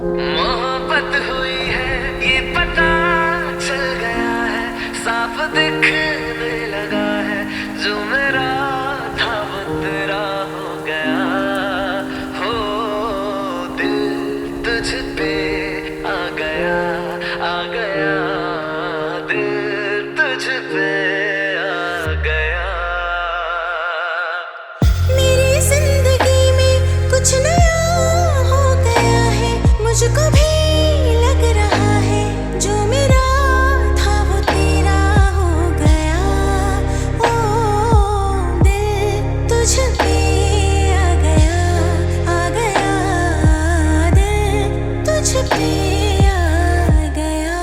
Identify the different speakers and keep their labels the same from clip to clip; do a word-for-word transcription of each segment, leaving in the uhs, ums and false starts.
Speaker 1: मोहब्बत हुई है ये पता चल गया है, साफ दिखने लगा है, जो मेरा था वो तेरा हो गया। हो दिल तुझ पे आ गया, आ गया दिल तुझ पे आ गया।
Speaker 2: मेरी जिंदगी में कुछ नया हो गया है, मुझको भी लग रहा है, जो मेरा था वो तेरा हो गया। ओ दिल तुझ पे आ गया, आ गया दिल तुझ पे आ गया।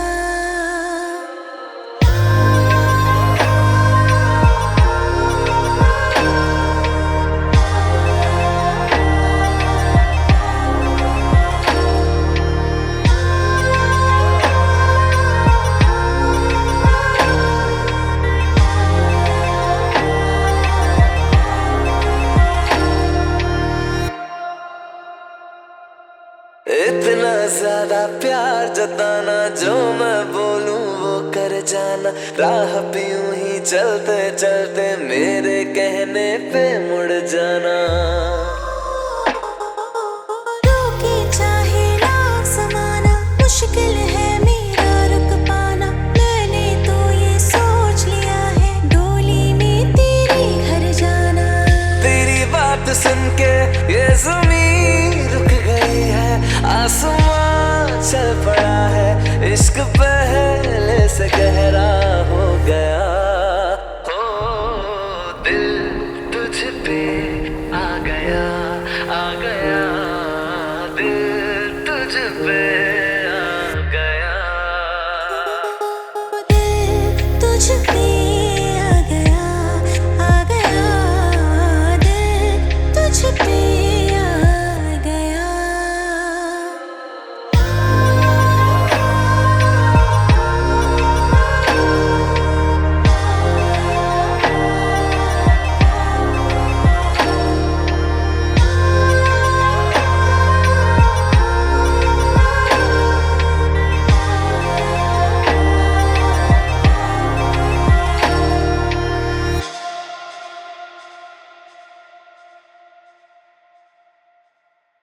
Speaker 1: इतना ज्यादा प्यार जताना, जो मैं बोलूं वो कर जाना, राह पे यूं ही चलते चलते मेरे कहने पे मुड़ जाना।
Speaker 2: रोके चाहे लाख ज़माना, मुश्किल है मेरा रुक पाना, मैंने तो ये सोच लिया है, डोली में तेरे घर जाना।
Speaker 1: तेरी बात सुन के ये ज़मीन रुक गई है, आसमां चल पड़ा है, इश्क पहले से गहरा हो गया। हो दिल तुझ पे आ गया, आ गया दिल तुझ पे आ गया।
Speaker 2: दिल तुझ पे